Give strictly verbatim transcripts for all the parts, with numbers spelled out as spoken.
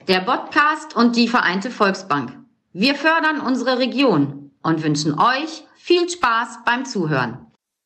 der Podcast und die Vereinte Volksbank. Wir fördern unsere Region und wünschen euch viel Spaß beim Zuhören.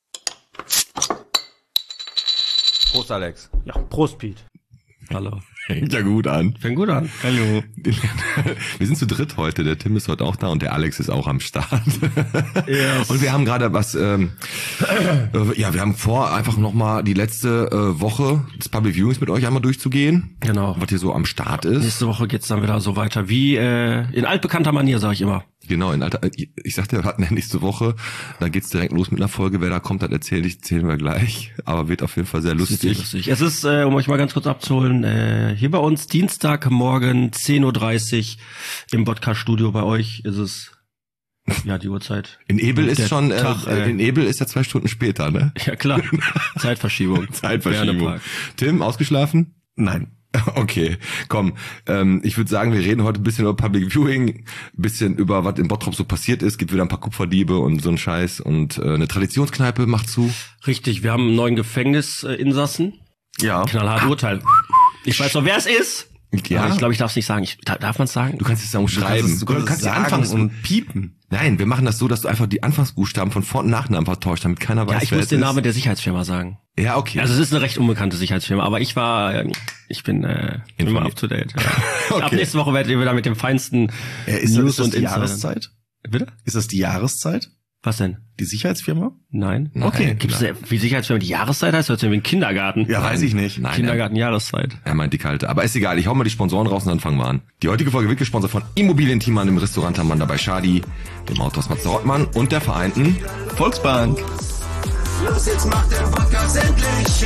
Prost, Alex. Ja, Prost, Piet. Hallo. Fängt ja gut an. Fängt gut an. Hallo. Wir sind zu dritt heute. Der Tim ist heute auch da und der Alex ist auch am Start. Yes. Und wir haben gerade was, ähm, äh, ja, wir haben vor, einfach nochmal die letzte äh, Woche des Public Viewings mit euch einmal durchzugehen. Genau. Was hier so am Start ist. Nächste Woche geht's dann wieder so weiter wie äh, in altbekannter Manier, sage ich immer. Genau, in alter, ich sagte, wir hatten ja nächste Woche, da geht's direkt los mit einer Folge. Wer da kommt, das erzähle ich, erzählen wir gleich. Aber wird auf jeden Fall sehr lustig. Sehr lustig. Es ist, äh, um euch mal ganz kurz abzuholen, äh, hier bei uns Dienstagmorgen zehn Uhr dreißig im Podcast-Studio. Bei euch ist es, ja, die Uhrzeit. In Ebel ist Der schon, Tag, äh, äh, in Ebel ist ja zwei Stunden später, ne? Ja, klar. Zeitverschiebung. Zeitverschiebung. Tim, ausgeschlafen? Nein. Okay, komm. Ähm, ich würde sagen, wir reden heute ein bisschen über Public Viewing, ein bisschen über, was in Bottrop so passiert ist. Gibt wieder ein paar Kupferdiebe und so ein Scheiß. Und äh, eine Traditionskneipe macht zu. Richtig, wir haben einen neuen Gefängnisinsassen. Ja. Knallhart Urteil. Ich weiß noch, wer es ist. Ja. Aber ich glaube, ich darf es nicht sagen. Ich, darf man es sagen? Du kannst es ja umschreiben. Du kannst, du kannst die sagen Anfangs- und piepen. Nein, wir machen das so, dass du einfach die Anfangsbuchstaben von Vor- und Nachnamen vertauscht, damit keiner weiß, Ja, ich wer muss es den ist. Namen der Sicherheitsfirma sagen. Ja, okay. Also es ist eine recht unbekannte Sicherheitsfirma, aber ich war, äh, ich bin äh, immer Informiert. up to date. Ja. Okay. Ab nächste Woche werdet ihr wieder mit dem feinsten Äh, ist, News das, ist das und die Insidern. Jahreszeit? Bitte? Ist das die Jahreszeit? Was denn? Die Sicherheitsfirma? Nein. Nein, Okay. Gibt's nein. wie Sicherheitsfirma die Jahreszeit heißt? Hört sich wie ein Kindergarten. Ja, weiß ich nicht. Nein, Kindergarten Jahreszeit. Er meint die kalte. Aber ist egal, ich hau mal die Sponsoren raus und dann fangen wir an. Die heutige Folge wird gesponsert von Immobilienteam an dem Restaurant Amanda bei Schadi, dem Autors Matze Rottmann und der Vereinten Volksbank. Los, jetzt macht der Podcast endlich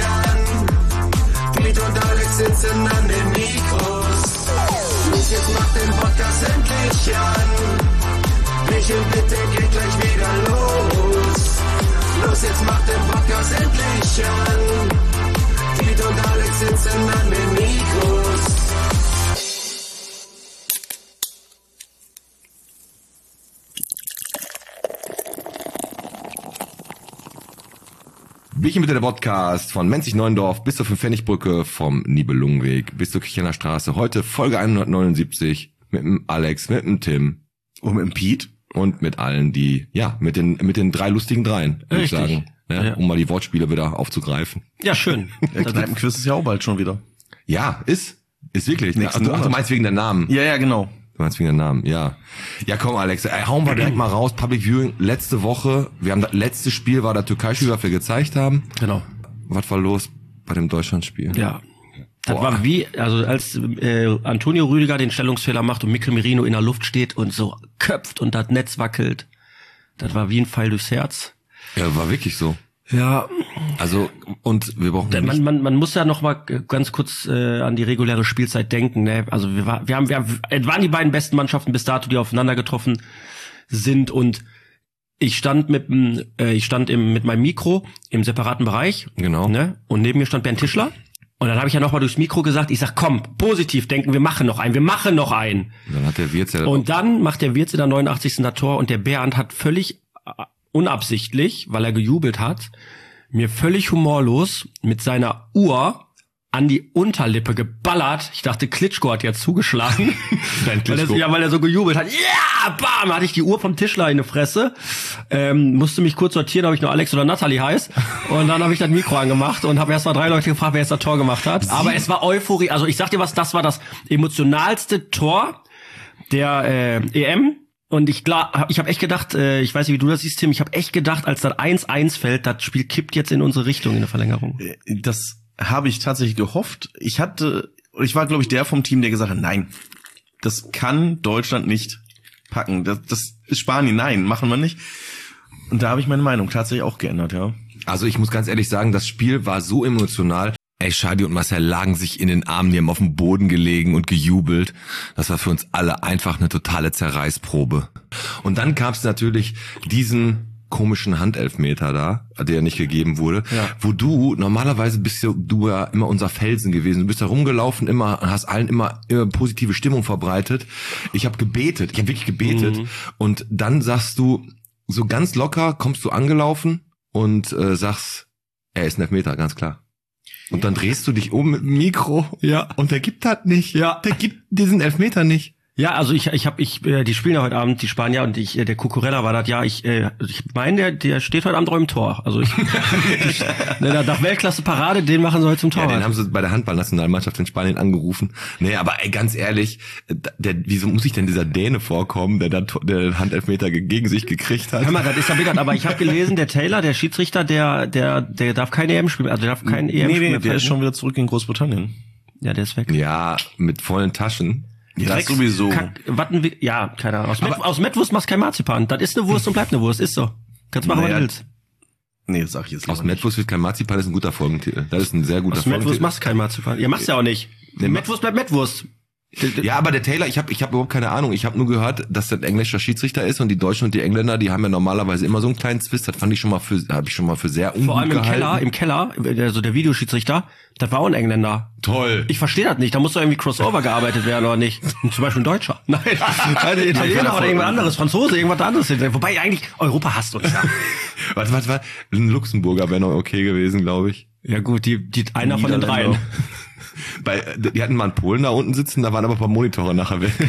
an. Piet und Alex sitzen an den Mikros. Los, jetzt macht den Podcast endlich an. Michel, bitte geht gleich wieder los. Los, jetzt macht den Podcast endlich an. Piet und Alex sitzen an den Mikros. Bierchen bitte, der Podcast von Menzig Neuendorf bis zur Fünf-Pfennig-Brücke, vom Nibelungenweg bis zur Kirchener Straße. Heute Folge hundertneunundsiebzig mit dem Alex, mit dem Tim Und mit dem Piet. und mit allen, die, ja, mit den mit den drei lustigen Dreien, würde ich Richtig. sagen. Ne? Ja. Um mal die Wortspiele wieder aufzugreifen. Ja, schön. Der Kneipenquiz ist ja auch bald schon wieder. Ja, ist. Ist wirklich. Nächsten Ach, du, ach, du Monat. meinst wegen der Namen. Ja, ja, genau. Du meinst wegen der Namen, ja. Ja, komm, Alex, ey, hauen wir direkt mal raus. Public Viewing, letzte Woche. Wir haben das letzte Spiel war das Türkei-Spiel, was wir gezeigt haben. Genau. Was war los bei dem Deutschlandspiel? Ja. Das Boah. war wie, also als äh, Antonio Rüdiger den Stellungsfehler macht und Mikkel Merino in der Luft steht und so köpft und das Netz wackelt. Das war wie ein Pfeil durchs Herz. Ja, war wirklich so. Ja, Also, und wir brauchen man, nicht, man, man muss ja noch mal ganz kurz äh, an die reguläre Spielzeit denken. Ne? Also wir, war, wir haben, wir haben, es waren die beiden besten Mannschaften bis dato, die aufeinander getroffen sind. Und ich stand mit, dem, äh, ich stand im, mit meinem Mikro im separaten Bereich. Genau. Ne? Und neben mir stand Bernd Tischler. Und dann habe ich ja noch mal durchs Mikro gesagt, ich sag, komm, positiv denken, wir machen noch einen, wir machen noch einen. dann hat der Wirtz ja, Und dann macht der Wirtz in der neunundachtzigsten das Tor und der Bernd hat völlig äh, unabsichtlich, weil er gejubelt hat, mir völlig humorlos mit seiner Uhr an die Unterlippe geballert. Ich dachte, Klitschko hat jetzt zugeschlagen. weil er, ja, weil er so gejubelt hat. Ja, bam, hatte ich die Uhr vom Tischler in die Fresse. Ähm, musste mich kurz sortieren, ob ich nur Alex oder Natalie heiß. Und dann habe ich das Mikro angemacht und habe erst mal drei Leute gefragt, wer jetzt das Tor gemacht hat. Aber es war Euphorie. Also ich sag dir was, das war das emotionalste Tor der äh, E M. Und ich klar, ich habe echt gedacht, äh, ich weiß nicht, wie du das siehst, Tim, ich habe echt gedacht, als das eins eins fällt, das Spiel kippt jetzt in unsere Richtung in der Verlängerung. Das habe ich tatsächlich gehofft. Ich hatte, ich war, glaube ich, der vom Team, der gesagt hat, nein, das kann Deutschland nicht packen. Das, das ist Spanien, nein, machen wir nicht. Und da habe ich meine Meinung tatsächlich auch geändert, ja. also ich muss ganz ehrlich sagen, das Spiel war so emotional. Ey, Schadi und Marcel lagen sich in den Armen, die haben auf dem Boden gelegen und gejubelt. Das war für uns alle einfach eine totale Zerreißprobe. Und dann gab es natürlich diesen komischen Handelfmeter da, der nicht gegeben wurde, Ja. wo du, normalerweise bist du, du ja immer unser Felsen gewesen. Du bist da rumgelaufen, immer, hast allen immer, immer positive Stimmung verbreitet. Ich habe gebetet, ich habe wirklich gebetet. Mhm. Und dann sagst du, so ganz locker kommst du angelaufen und äh, sagst, er ist ein Elfmeter, ganz klar. Und dann drehst du dich um mit dem Mikro. Ja. Und der gibt das nicht. Ja. Der gibt diesen Elfmeter nicht. Ja, also ich ich habe ich äh, die spielen ja heute Abend die Spanier und ich äh, der Cucurella war das ja ich äh, ich meine der der steht heute Abend auch im Tor. Also ich, ich ne, nach Weltklasse Parade, den machen sie heute zum Tor. Ja, den haben sie bei der Handballnationalmannschaft in Spanien angerufen. Nee, aber ey, ganz ehrlich, der, wieso muss sich denn dieser Däne vorkommen, der da der Handelfmeter gegen sich gekriegt hat? Hör mal, das ist ja bitter, aber ich habe gelesen, der Taylor, der Schiedsrichter, der der der darf keine E M spielen, also der darf kein E M nee, spielen. Nee, der ist schon wieder zurück in Großbritannien. Ja, der ist weg. Ja, mit vollen Taschen. Ja, das sowieso. Kack, Watten, ja, keine Ahnung. Aus, Met, aus Mettwurst machst du kein Marzipan. Das ist eine Wurst und bleibt eine Wurst, ist so. Kannst machen, naja, was du willst. Nee, das sag ich jetzt Aus Mettwurst wird kein Marzipan, ist ein guter Folgentitel. Das ist ein sehr guter Aus Folgentitel. Mettwurst machst du kein Marzipan. Ihr macht's ja auch nicht. Nee, Mettwurst bleibt Mettwurst. Ja, aber der Taylor, ich habe ich hab überhaupt keine Ahnung. Ich habe nur gehört, dass das ein englischer Schiedsrichter ist und die Deutschen und die Engländer, die haben ja normalerweise immer so einen kleinen Zwist. Das fand ich schon mal für, habe ich schon mal für sehr ungut Vor allem im gehalten. Keller, im Keller, also der Videoschiedsrichter, das war auch ein Engländer. Toll. Ich verstehe das nicht. Da muss doch irgendwie Crossover gearbeitet werden oder nicht? Und zum Beispiel ein Deutscher. Nein, ein Italiener oder irgendwas anderes, Franzose, irgendwas anderes. Wobei eigentlich Europa hasst uns ja. Warte, warte, warte. Ein Luxemburger wäre noch okay gewesen, glaube ich. Ja gut, die, die einer von den dreien. Bei, die hatten mal einen Polen da unten sitzen, da waren aber ein paar Monitore nachher weg.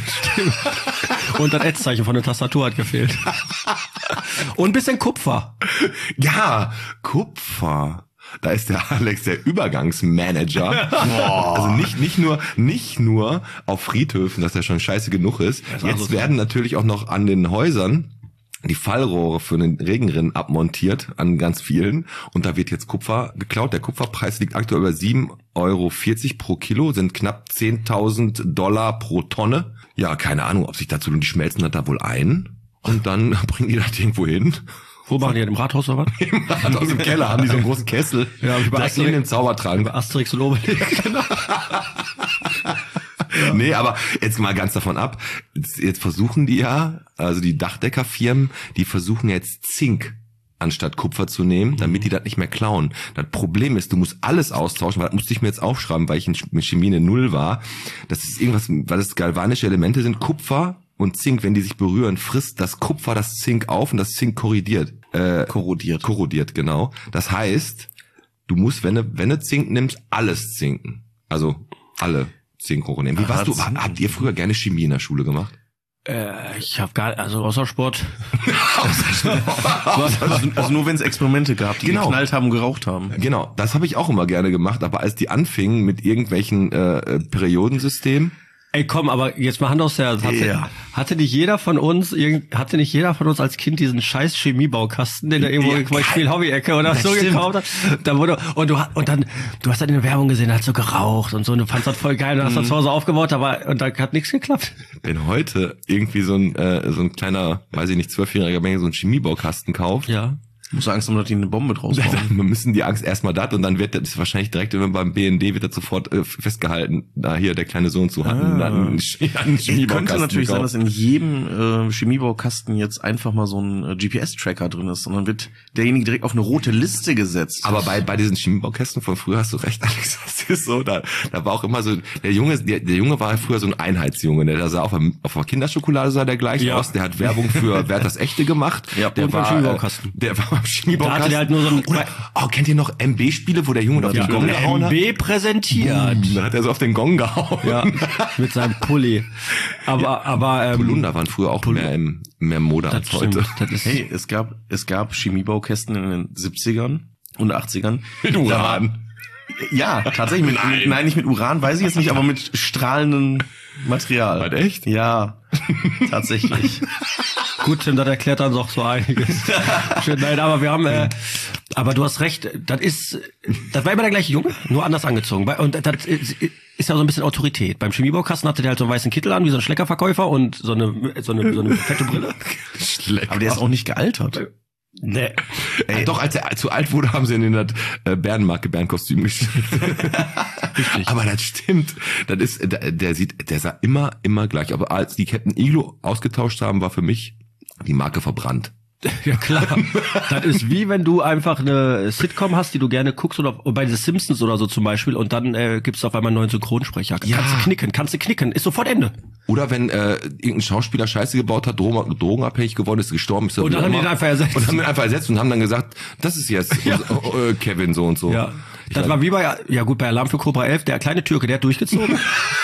Und das Ad-Zeichen von der Tastatur hat gefehlt. Und ein bisschen Kupfer. Ja, Kupfer. Da ist der Alex der Übergangsmanager. Also nicht nicht nur nicht nur auf Friedhöfen, dass der schon scheiße genug ist. Jetzt werden natürlich auch noch an den Häusern die Fallrohre für den Regenrinnen abmontiert an ganz vielen und da wird jetzt Kupfer geklaut. Der Kupferpreis liegt aktuell bei sieben Euro vierzig pro Kilo, sind knapp zehntausend Dollar pro Tonne. Ja, keine Ahnung, ob sich dazu, die schmelzen das da wohl ein und dann bringen die das irgendwo hin. Wo machen die das, im Rathaus oder was? Im Rathaus im Keller haben die so einen großen Kessel. Ja, über direkt in den Zaubertrank. Über Asterix und Obelix, genau. Ja. Nee, aber jetzt mal ganz davon ab. Jetzt, jetzt versuchen die ja, also die Dachdeckerfirmen, die versuchen jetzt Zink anstatt Kupfer zu nehmen, damit die das nicht mehr klauen. Das Problem ist, du musst alles austauschen, weil das musste ich mir jetzt aufschreiben, weil ich in Chemie eine Null war. Das ist irgendwas, weil das galvanische Elemente sind. Kupfer und Zink, wenn die sich berühren, frisst das Kupfer das Zink auf und das Zink korrodiert. Äh, korrodiert. Korrodiert, genau. Das heißt, du musst, wenn du, wenn du Zink nimmst, alles zinken. Also alle Zinkrohre nehmen. Wie Ach, warst du? Zink. Habt ihr früher gerne Chemie in der Schule gemacht? Äh, ich habe gar, also außer Sport. Also, also nur wenn es Experimente gab, die Genau. geknallt haben, geraucht haben. Genau, das habe ich auch immer gerne gemacht, aber als die anfingen mit irgendwelchen äh, äh, Periodensystemen, Ey, komm, aber jetzt mal Hand aufs Herz. Hatte, Ja. hatte nicht jeder von uns, irgend, hatte nicht jeder von uns als Kind diesen scheiß Chemiebaukasten, den der irgendwo Ja, in der geil. Spiel-Hobby-Ecke oder Das so stimmt. gekauft hat? Da wurde, und du, und dann, du hast dann in der Werbung gesehen, hat so geraucht und so, und du fandst das voll geil, und hast das zu Hause aufgebaut, aber, und da hat nichts geklappt. wenn heute irgendwie so ein äh, so ein kleiner, weiß ich nicht, zwölfjähriger Menge so einen Chemiebaukasten kauft, Ja. Muss Angst haben, dass die eine Bombe draus bauen. dann müssen die Angst erstmal das und dann wird das wahrscheinlich direkt wenn beim B N D wird das sofort äh, festgehalten. Da hier der kleine Sohn zu hatten, Ah. dann einen Ch- einen Es Chemiebaukasten könnte natürlich sein, gekauft. dass in jedem äh, Chemiebaukasten jetzt einfach mal so ein äh, G P S-Tracker drin ist und dann wird derjenige direkt auf eine rote Liste gesetzt. Aber bei bei diesen Chemiebaukästen von früher hast du recht, Alex, das ist so, da da war auch immer so, der Junge, der, der Junge war früher so ein Einheitsjunge, der, der sah auf der, auf der Kinderschokolade sah der gleich Ja. aus, der hat Werbung für Wer hat das Echte gemacht, Ja, der und beim war, Chemiebaukasten. äh, der war beim Chemiebaukasten. Da hatte der halt nur so ein- Oder, oh, kennt ihr noch M B-Spiele, wo der Junge auf den Gong gehauen hat? M B präsentiert. Dann hat er so auf den Gong gehauen. Ja, mit seinem Pulli. Aber, aber, ähm, Polunder waren früher auch mehr im, mehr Mode das als stimmt. heute. Das ist, Hey, es gab es gab Chemiebaukästen in den siebzigern und achtzigern. Mit Da war- Uran. Ja, tatsächlich. Mit, nein. Mit, nein, nicht mit Uran, weiß ich jetzt nicht, aber mit strahlendem Material. Was, echt? Ja, tatsächlich. Gut, Tim, das erklärt dann doch so einiges. Schön, nein, aber wir haben, äh, aber du hast recht, das ist, das war immer der gleiche Junge, nur anders angezogen. Bei- Und das ist, ist ja so ein bisschen Autorität. Beim Chemiebaukasten hatte der halt so einen weißen Kittel an, wie so ein Schleckerverkäufer und so eine, so eine, so eine fette Brille. Schlecht. Aber der ist auch nicht gealtert. Nee. Ey, doch, als er zu alt wurde, haben sie ihn in das äh, Bärenmarke-Bärenkostüm geschickt. Richtig. Aber das stimmt. Das ist, der, der sieht, der sah immer, immer gleich. Aber als die Captain Iglo ausgetauscht haben, war für mich die Marke verbrannt. Ja, klar. Das ist wie wenn du einfach eine Sitcom hast, die du gerne guckst, oder bei The Simpsons oder so zum Beispiel, und dann äh, gibt's auf einmal einen neuen Synchronsprecher. Ja. Kannst du knicken, kannst du knicken, ist sofort Ende. Oder wenn äh, irgendein Schauspieler Scheiße gebaut hat, Drogen, drogenabhängig geworden ist, gestorben ist. er Und dann wie haben die immer. ihn einfach ersetzt. Und haben ihn einfach ersetzt und haben dann gesagt, das ist jetzt Ja. äh, Kevin so und so. Ja. Das war wie bei, ja gut, bei Alarm für Cobra elf, der kleine Türke, der hat durchgezogen.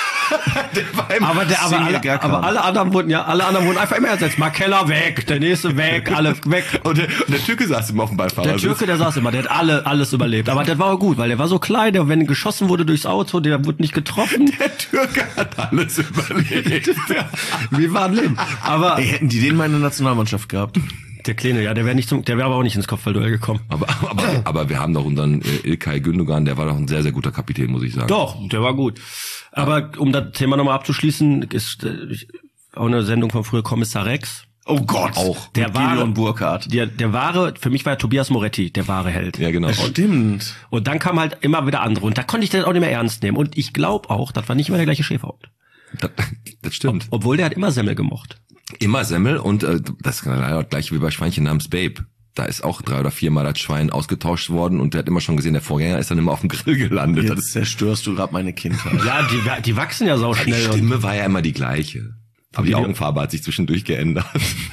aber der, aber alle, aber alle anderen wurden ja, alle anderen wurden einfach immer ersetzt. Mark Keller weg, der nächste weg, alle weg. Und der, und der Türke saß immer auf dem Beifahrersitz. Der Türke, der saß immer, der hat alle, alles überlebt. Aber der war auch gut, weil der war so klein, der, wenn geschossen wurde durchs Auto, der wurde nicht getroffen. Der Türke hat alles überlebt. Wir waren leben. Aber, Ey, hätten die den mal in der Nationalmannschaft gehabt? der Kleine, ja, der wäre nicht zum, der wäre aber auch nicht ins Kopfballduell gekommen. Aber, aber, aber wir haben doch unseren äh, Ilkay Gündogan, der war doch ein sehr, sehr guter Kapitän, muss ich sagen. Doch, der war gut. Aber um das Thema nochmal abzuschließen, ist äh, auch eine Sendung von früher Kommissar Rex. Oh Gott. Auch. Der Mit wahre, Gideon Burkhardt. Der, der wahre, für mich war Tobias Moretti der wahre Held. Ja, genau. Stimmt. Und dann kam halt immer wieder andere. Und da konnte ich das auch nicht mehr ernst nehmen. Und ich glaube auch, das war nicht immer der gleiche Schäferhund. Das, das stimmt. Ob, obwohl der hat immer Semmel gemocht. Immer Semmel und äh, das ist leider gleich wie bei Schweinchen namens Babe. Da ist auch drei oder viermal das Schwein ausgetauscht worden und der hat immer schon gesehen, der Vorgänger ist dann immer auf dem Grill gelandet. Jetzt zerstörst du gerade meine Kindheit. Ja, die, die wachsen ja sau Die schnell. Stimme war ja immer die gleiche. Aber die Augenfarbe hat sich zwischendurch geändert.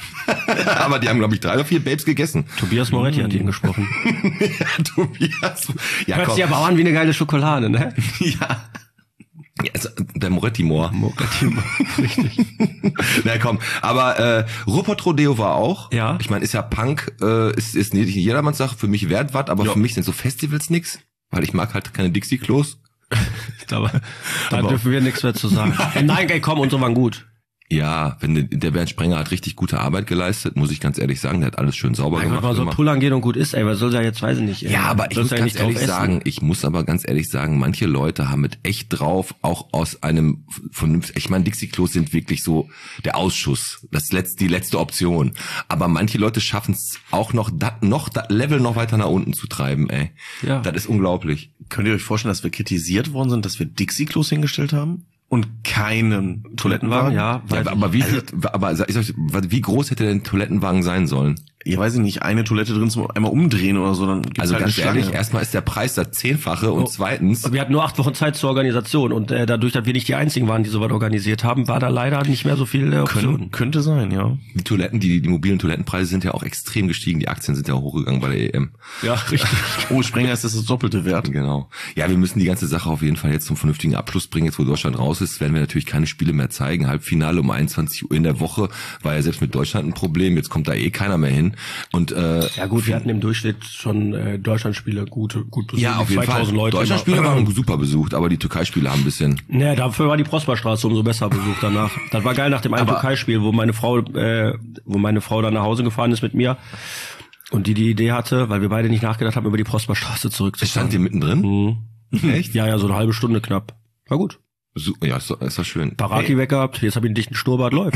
Aber die haben, glaube ich, drei oder vier Babes gegessen. Tobias Moretti hat ihn gesprochen. Ja, Tobias. Ja, Hört komm. sich aber auch an wie eine geile Schokolade, ne? Ja. Ja, also, der Moretti-Moor. Moretti, richtig. Na komm, aber äh, Rupert Rodeo war auch. Ja. Ich meine, ist ja Punk, äh, ist, ist nicht jedermanns Sache. Für mich wert was, aber Ja. für mich sind so Festivals nix. Weil ich mag halt keine Dixie-Klos. Aber da dürfen wir nichts mehr zu sagen. Nein, ey, komm, unsere waren gut. Ja, wenn der, der Bernd Sprenger hat richtig gute Arbeit geleistet, muss ich ganz ehrlich sagen. Der hat alles schön sauber Mein gemacht. Gott, mal so immer. pullern gehen und gut ist, ey, was soll da jetzt, weiß ich nicht. Ey. Ja, aber ich Sollst muss ja ganz drauf ehrlich essen. sagen, ich muss aber ganz ehrlich sagen, manche Leute haben es echt drauf, auch aus einem vernünftigen, ich meine, Dixie-Klos sind wirklich so der Ausschuss, das letzte, die letzte Option. Aber manche Leute schaffen es auch noch, das noch, das Level noch weiter nach unten zu treiben, ey. Ja. Das ist unglaublich. Könnt ihr euch vorstellen, dass wir kritisiert worden sind, dass wir Dixie-Klos hingestellt haben? Und keinen Toilettenwagen? ja, Ja, aber, aber wie viel, aber sag ich euch, wie groß hätte denn ein Toilettenwagen sein sollen? Ja, weiß ich nicht, eine Toilette drin zum einmal umdrehen oder so, dann gibt's Also halt ganz eine Schlange. ehrlich, erstmal ist der Preis das Zehnfache und Oh. zweitens, Wir hatten nur acht Wochen Zeit zur Organisation und äh, dadurch, dass wir nicht die einzigen waren, die sowas organisiert haben, war da leider nicht mehr so viel äh, Optionen. Kön könnte sein, ja. die Toiletten, die, die mobilen Toilettenpreise sind ja auch extrem gestiegen. Die Aktien sind ja auch hochgegangen bei der E M. Ja, richtig. Oh, Sprenger ist das das Doppelte wert. Genau. Ja, wir müssen die ganze Sache auf jeden Fall jetzt zum vernünftigen Abschluss bringen. Jetzt, wo Deutschland raus ist, werden wir natürlich keine Spiele mehr zeigen. Halbfinale um einundzwanzig Uhr in der Woche war ja selbst mit Deutschland ein Problem. Jetzt kommt da eh keiner mehr hin. Und äh, Ja gut, wir hatten im Durchschnitt schon äh, Deutschlandspiele gut, gut besucht. ja, auf jeden Fall. zweitausend Leute. Deutschlandspiele waren super besucht, aber die Türkei-Spiele haben ein bisschen. Naja, dafür war die Prosperstraße umso besser besucht danach. Das war geil nach dem einen Aber- Türkei-Spiel, wo meine Frau, äh, wo meine Frau dann nach Hause gefahren ist mit mir und die die Idee hatte, weil wir beide nicht nachgedacht haben, über die Prosperstraße Es zurückzufahren. stand hier mittendrin. Mhm. Echt? Ja, ja, so eine halbe Stunde knapp. War gut. So, ja, ist, doch- ist doch schön. Paraki weggehabt, jetzt habe ich einen dichten Schnurrbart, läuft.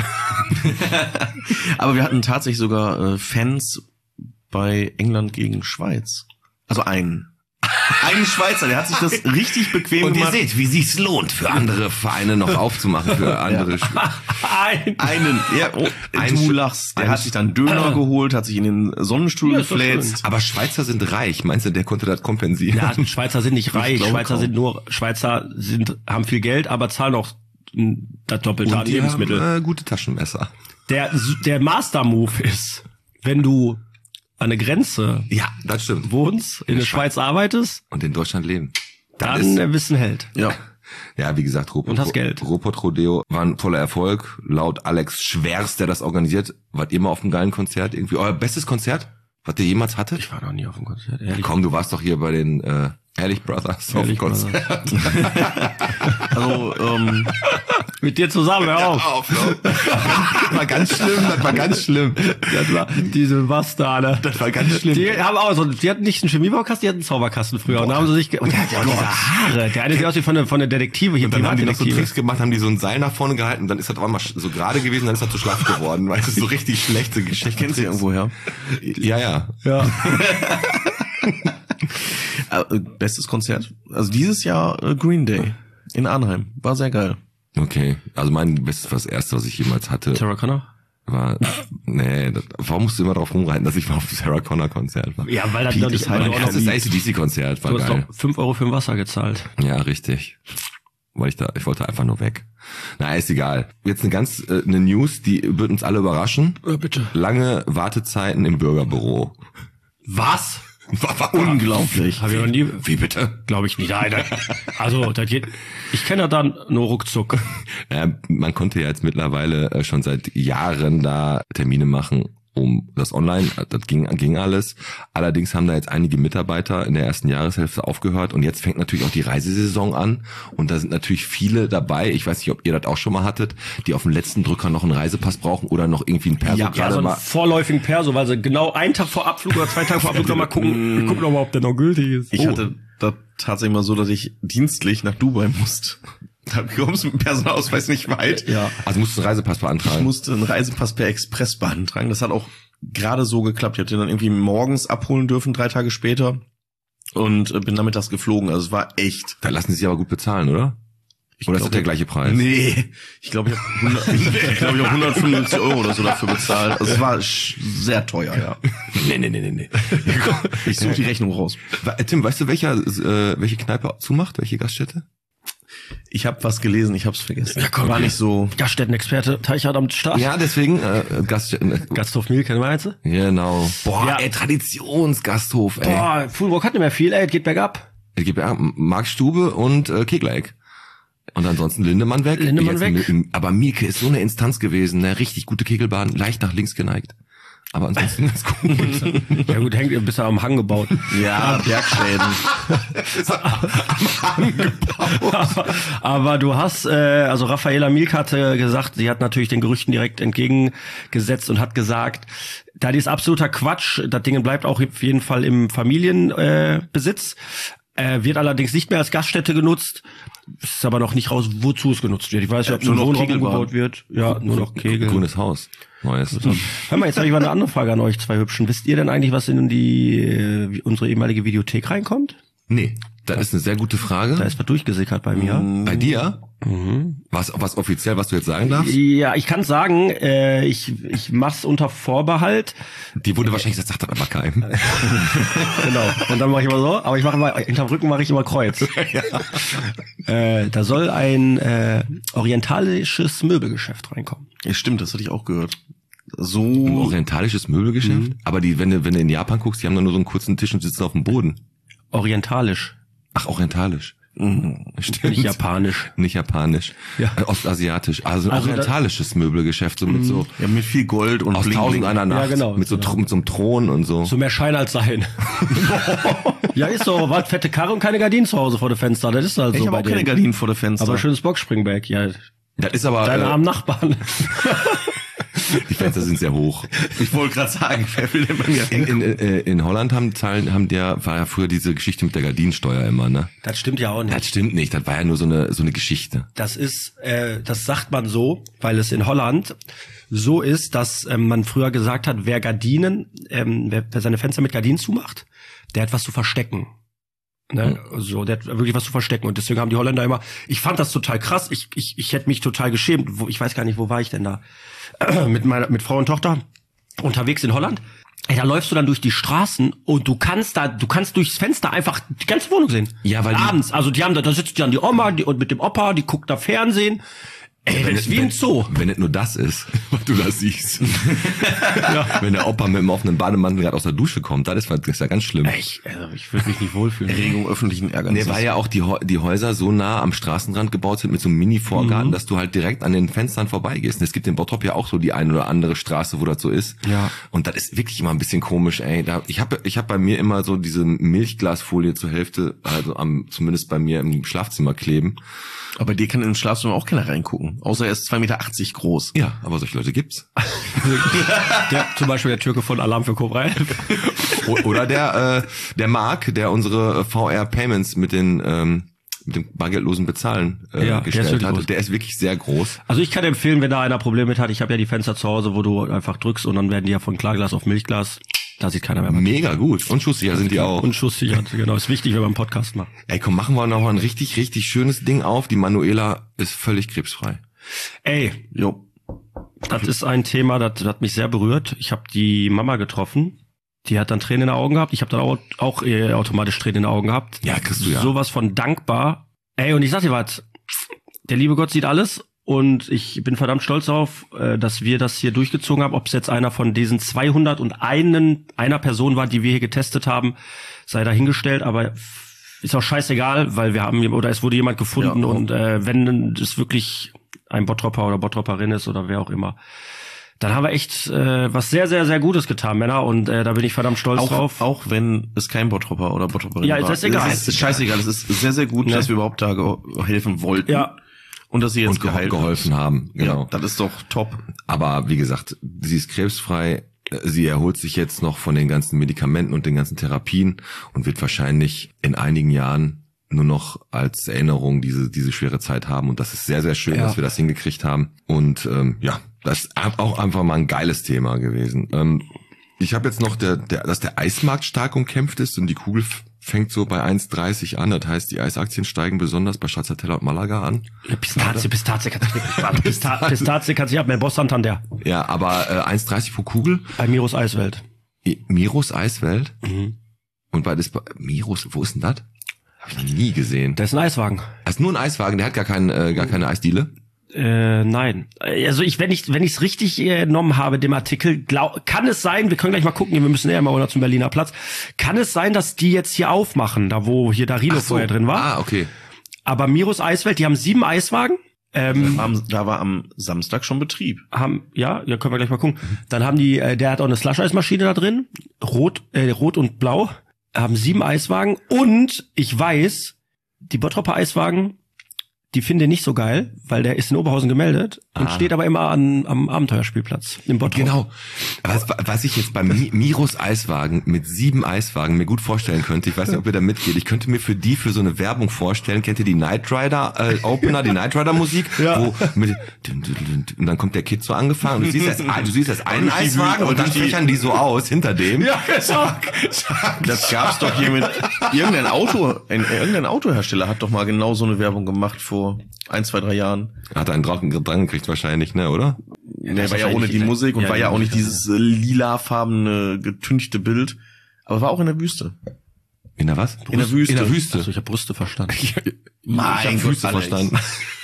Aber wir hatten tatsächlich sogar äh, Fans bei England gegen Schweiz. Also einen. Einen Schweizer, der hat sich das richtig bequem Und ihr gemacht. seht, wie sich's lohnt, für andere Vereine noch aufzumachen, für andere Sp- Ein. Einen, ja, oh, Ein du Sch- lachst. Der ein hat sich dann Döner geholt, hat sich in den Sonnenstuhl Ja, ist doch gefläzt. Aber Schweizer sind reich. Meinst du, der konnte das kompensieren? Ja, Schweizer sind nicht reich, glaube Schweizer kaum. sind nur, Schweizer sind, haben viel Geld, aber zahlen auch mh, das Doppelte an Und die Lebensmittel. haben, äh, gute Taschenmesser. Der, der Master-Move ist, wenn du an der Grenze Ja, das stimmt. wohnst, in der Schweiz arbeitest, Und in Deutschland leben. Das dann ist, äh, bist du ein Held. Ja. ja, wie gesagt, Ruppert, Und hast Geld. Ruppert Rodeo war ein voller Erfolg. Laut Alex Schwers, der das organisiert, wart ihr mal auf einem geilen Konzert irgendwie? Euer bestes Konzert, was ihr jemals hattet? Ich war noch nie auf dem Konzert, Ja, ehrlich. komm, du warst doch hier bei den äh, Ehrlich Brothers auf dem Ehrlich Konzert. Also, ähm, Mit dir zusammen, hör auf. Auf, ne? Das war ganz schlimm, das war ganz schlimm. Das war diese Bastarde. Das war ganz schlimm. Die haben auch so, die hatten nicht einen Chemiebaukasten, die hatten einen Zauberkasten früher. Und da haben sie sich, ge und der hat ja diese Haare. Der eine sieht aus wie von der, von der Detektive hier, Und dann haben die noch so Privatdetektive. Tricks gemacht, haben die so ein Seil nach vorne gehalten und dann ist das auf einmal sch- so gerade gewesen, dann ist das zu schlaff geworden, weil es ist so richtig schlechte Geschichte. kennt sie irgendwoher. Ja, ja. Ja. Äh, bestes Konzert. Also dieses Jahr äh, Green Day in Arnheim. War sehr geil. Okay, also mein bestes, das erste, was ich jemals hatte, Sarah Connor? war, nee, das, warum musst du immer drauf rumreiten, dass ich mal auf dem Sarah Connor Konzert war? Ja, weil das Pete noch nicht ist weil halt du auch ein noch- Das ist A C D C Konzert, war Du hast geil. doch fünf Euro für ein Wasser gezahlt. Ja, richtig. Weil ich da, ich wollte einfach nur weg. Na, ist egal. Jetzt eine ganz, äh, eine News, die wird uns alle überraschen. Ja, bitte. Lange Wartezeiten im Bürgerbüro. Was? Unglaublich. Habe ich noch nie, Wie bitte? glaube ich nicht. Nein, nein. Also, das geht, ich kenne das dann nur ruckzuck. Ja, man konnte ja jetzt mittlerweile äh, schon seit Jahren da Termine machen, um das online, das ging, ging alles. Allerdings haben da jetzt einige Mitarbeiter in der ersten Jahreshälfte aufgehört und jetzt fängt natürlich auch die Reisesaison an und da sind natürlich viele dabei, ich weiß nicht, ob ihr das auch schon mal hattet, die auf dem letzten Drücker noch einen Reisepass brauchen oder noch irgendwie einen Perso Ja, gerade so mal. einen vorläufigen Perso, weil sie genau einen Tag vor Abflug oder zwei Tage vor Abflug noch mal gucken, wir gucken noch mal, ob der noch gültig ist. Ich Oh. hatte das tatsächlich mal so, dass ich dienstlich nach Dubai musste. Da kommst du mit dem Personalausweis nicht weit. Ja. Also musst du einen Reisepass Ich beantragen. musste einen Reisepass per Express beantragen. Das hat auch gerade so geklappt. Ich habe den dann irgendwie morgens abholen dürfen, drei Tage später. Und äh, bin nachmittags geflogen. Also es war echt. Da lassen sie sich aber gut bezahlen, oder? Ich Oder ist glaub, das der gleiche Preis? Nee, ich glaube, ich habe hundert, ich glaub, ich hab hundertfünfundsiebzig Euro oder so dafür bezahlt. Also es war sch- sehr teuer, ja. Nee, nee, nee, nee, nee. Ich suche die Rechnung raus. Tim, weißt du, welcher, äh, welche Kneipe zumacht? Welche Gaststätte? Ich habe was gelesen, ich habe es vergessen. Ja, komm, war nicht so. Gaststätten-Experte Teichert am Start. Ja, deswegen, äh, Gaststätten. Gasthof Mielke, meinst du? Genau. Boah, Ja. ey, Traditionsgasthof, ey. Boah, Fulburg hat nicht mehr viel, ey, geht bergab. Es gibt ja Marktstube und äh, Keglereck. Und ansonsten Lindemann weg. Lindemann Jetzt weg. Mi- Aber Mielke ist so eine Instanz gewesen, ne? Richtig gute Kegelbahn, leicht nach links geneigt. Aber ansonsten ist gut. Ja gut, hängt, bist ja am Hang gebaut. Ja, Bergschäden. aber, aber du hast, äh, also Raffaela Mielke hatte gesagt, sie hat natürlich den Gerüchten direkt entgegengesetzt und hat gesagt, da ist absoluter Quatsch, das Ding bleibt auch auf jeden Fall im Familienbesitz, äh, Besitz. Äh, wird allerdings nicht mehr als Gaststätte genutzt. Ist aber noch nicht raus, wozu es genutzt wird. Ich weiß nicht, ob Ja, so nur ein noch Wohnraum Kegelbahn. gebaut wird. Ja, nur noch Kegel. Grünes Haus. Neues. Hör mal, jetzt habe ich mal eine andere Frage an euch zwei Hübschen. Wisst ihr denn eigentlich, was in die äh, unsere ehemalige Videothek reinkommt? Nee, das ist eine sehr gute Frage. Da ist was durchgesickert bei mir. Bei dir? Was, was offiziell, was du jetzt sagen darfst? Ja, ich kann sagen, äh, ich ich mach's unter Vorbehalt. Die wurde wahrscheinlich gesagt, sagt das aber keinem. Genau. Und dann mache ich immer so, aber ich mache immer hinterm Rücken mache ich immer Kreuz. äh, da soll ein äh, orientalisches Möbelgeschäft reinkommen. Ja, stimmt, das hatte ich auch gehört. Ein So. orientalisches Möbelgeschäft. Aber die, wenn du, wenn du in Japan guckst, die haben da nur so einen kurzen Tisch und sitzen auf dem Boden. Orientalisch, Ach, orientalisch. Stimmt. nicht japanisch. Nicht japanisch. Ja. Äh, ostasiatisch. Also ein Also da- orientalisches Möbelgeschäft, so mit so Ja, mit viel Gold und aus Bling tausend Bling. einer Nacht. Ja, genau. Mit so, Genau. mit so einem Thron und so. So mehr Schein als Sein. Ja, ist so, was, fette Karre und keine Gardinen zu Hause vor dem Fenster. Das ist halt Ich so habe bei auch keine denen. Gardinen vor der Fenster. Aber schönes Boxspringback, ja. Das ist aber, Deine äh, armen Nachbarn. die Fenster sind sehr hoch. Ich wollte gerade sagen, wer will denn bei mir In, in, äh, in Holland haben Zahlen, haben der, war ja früher diese Geschichte mit der Gardinensteuer immer, ne? Das stimmt ja auch nicht. Das stimmt nicht, das war ja nur so eine, so eine Geschichte. Das ist, äh, das sagt man so, weil es in Holland so ist, dass ähm, man früher gesagt hat, wer Gardinen, ähm, wer, wer seine Fenster mit Gardinen zumacht, der hat was zu verstecken. Ne? So, der hat wirklich was zu verstecken. Und deswegen haben die Holländer immer, ich fand das total krass, ich, ich, ich hätte mich total geschämt. Wo, ich weiß gar nicht, wo war ich denn da? mit meiner, mit Frau und Tochter unterwegs in Holland. Ey, da läufst du dann durch die Straßen und du kannst da, du kannst durchs Fenster einfach die ganze Wohnung sehen. Ja, weil die- abends, also die haben da, da sitzt dann die Oma die, und mit dem Opa, die guckt da Fernsehen. Ey, das ist wie im Zoo. Wenn es nur das ist, was du da siehst. Wenn der Opa mit dem offenen Bademantel gerade aus der Dusche kommt, das ist, das ist ja ganz schlimm. Ich, also ich würde mich nicht wohlfühlen. Erregung öffentlichen Nee, Ärgernisses. weil ja auch die, Hä- die Häuser so nah am Straßenrand gebaut sind mit so einem Mini-Vorgarten, Mhm. dass du halt direkt an den Fenstern vorbeigehst. Und es gibt in Bottrop ja auch so die ein oder andere Straße, wo das so ist. Ja. Und das ist wirklich immer ein bisschen komisch, ey. Da, ich habe ich hab bei mir immer so diese Milchglasfolie zur Hälfte, also am, zumindest bei mir im Schlafzimmer kleben. Aber dir kann in den Schlafzimmer auch keiner reingucken. Außer er ist zwei Meter achtzig groß. Ja, aber solche Leute gibt's. Der, zum Beispiel der Türke von Alarm für Cobra elf. O- Oder der, äh, der Marc, der unsere V R Payments mit den, ähm, mit dem bargeldlosen Bezahlen äh, Ja, der ist gestellt wirklich hat. groß. Der ist wirklich sehr groß. Also ich kann empfehlen, wenn da einer Probleme mit hat, ich habe ja die Fenster zu Hause, wo du einfach drückst und dann werden die ja von Klarglas auf Milchglas. Da sieht keiner mehr was. Mega gut. Und schusssicher sind die auch. Und schusssicher, genau. Ist wichtig, wenn man einen Podcast macht. Ey, komm, machen wir noch mal ein richtig, richtig schönes Ding auf. Die Manuela ist völlig krebsfrei. Ey, Jo. das ist ein Thema, das, das hat mich sehr berührt. Ich habe die Mama getroffen. Die hat dann Tränen in den Augen gehabt. Ich habe dann auch, auch äh, automatisch Tränen in den Augen gehabt. Ja, kriegst du ja. Sowas von dankbar. Ey, und ich sag dir was. Der liebe Gott sieht alles Und ich bin verdammt stolz darauf, äh, dass wir das hier durchgezogen haben. Ob es jetzt einer von diesen zweihunderteins einer Person war, die wir hier getestet haben, sei dahingestellt. Aber ist auch scheißegal, weil wir haben, oder es wurde jemand gefunden. Ja, und äh, wenn es wirklich ein Bottropper oder Bottropperin ist oder wer auch immer, dann haben wir echt äh, was sehr, sehr, sehr Gutes getan, Männer. Und äh, da bin ich verdammt stolz Auch, drauf. auch wenn es kein Bottropper oder Bottropperin Ja, war. das ist egal. Es ist scheißegal. Es ist sehr, sehr gut, Ja. dass wir überhaupt da ge- helfen wollten. Ja. Und dass sie jetzt Und ge geheilt geholfen wird. haben. Genau. Ja, das ist doch top. Aber wie gesagt, sie ist krebsfrei. Sie erholt sich jetzt noch von den ganzen Medikamenten und den ganzen Therapien und wird wahrscheinlich in einigen Jahren nur noch als Erinnerung diese diese schwere Zeit haben. Und das ist sehr, sehr schön, Ja. dass wir das hingekriegt haben. Und ähm, ja, das ist auch einfach mal ein geiles Thema gewesen. Ähm, ich habe jetzt noch, der, der, dass der Eismarkt stark umkämpft ist und die Kugel f- fängt so bei eins dreißig an. Das heißt, die Eisaktien steigen besonders bei Stracciatella und Malaga an. Pistazie, Pistazie kann sich wirklich warten. Pista Pistazie kann sich ab, mein Boss Santander. Ja, aber äh, eins dreißig pro Kugel. Bei Miros Eiswelt. I- Miros Eiswelt. Mhm. Und bei das Miros, wo ist denn das? Habe ich noch nie gesehen. Das ist ein Eiswagen. Das ist nur ein Eiswagen, der hat gar keinen, äh, gar keine Eisdiele. Äh, nein. Also ich, wenn ich, wenn ich es richtig äh, genommen habe, dem Artikel, glaub, kann es sein, wir können gleich mal gucken, wir müssen eher mal runter zum Berliner Platz, kann es sein, dass die jetzt hier aufmachen, da wo hier Darilo Ach so. vorher drin war. Ah, okay. Aber Miros Eiswelt, die haben sieben Eiswagen. Ähm, Am, da war am Samstag schon Betrieb. haben, ja, ja, können wir gleich mal gucken. Dann haben die, äh, der hat auch eine Slush-Eismaschine da drin, rot, äh, rot und blau, haben sieben Eiswagen und ich weiß, die Bottropper Eiswagen, die finde ich nicht so geil, weil der ist in Oberhausen gemeldet und Ah. steht aber immer an, am Abenteuerspielplatz im Bottrop. Genau. Was, was ich jetzt beim Mi- Miros Eiswagen mit sieben Eiswagen mir gut vorstellen könnte, ich weiß nicht, ob ihr da mitgeht, ich könnte mir für die für so eine Werbung vorstellen, kennt ihr die Knight Rider äh, Opener, die Knight Rider Musik, Ja. wo mit, und dann kommt der Kid so angefangen und du siehst erst, du siehst erst einen durch die Eiswagen Wü- und dann durch die- fächern die so aus hinter dem. Ja, genau. Das gab's doch hier mit irgendein Auto, ein, irgendein Autohersteller hat doch mal genau so eine Werbung gemacht vor ein, zwei, drei Jahren. Hat einen Drachen dran gekriegt wahrscheinlich, ne, oder? Nee, das war ja ohne wahrscheinlich die nicht. Musik und Ja, war ja die auch nicht Musik, dieses äh, lilafarbene, getünchte Bild. Aber war auch in der Wüste. In der was? In der Wüste. In der Wüste. Also ich habe Brüste verstanden. Mein ich hab Gott, Füße Alex. verstanden.